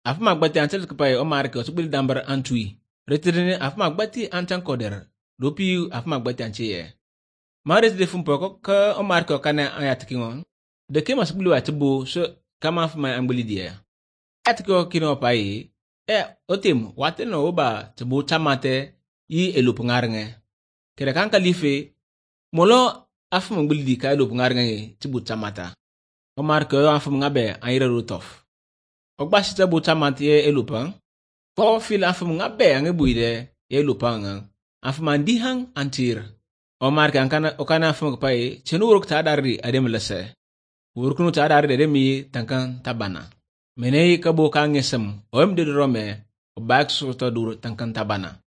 afma gbati antel kpai o marke o subil dambar antui retirne afma gbati antan koder ropi afma gbati ancheye mares de fumpo ko ka o marke o kana ayatkingo de kema subil watbo so kama afma ambuli dia atko kino pai otim wateno oba tbo chamate yi elupungarnge kere kan kalife molo afma ambuli di ka elupungarnge tbo chamata o marke o afma ngabe ayira rutof ogbashita bu chamate ye elupang ko fil afma ngabe ange buide ye elupang afma ndihang antir o marke ankana o kana afma pai chenu uruk ta darri adem lese urukunu ta darri ademi tankan tabana menei kabo kangesem om de rome o bak so to dur tankan tabana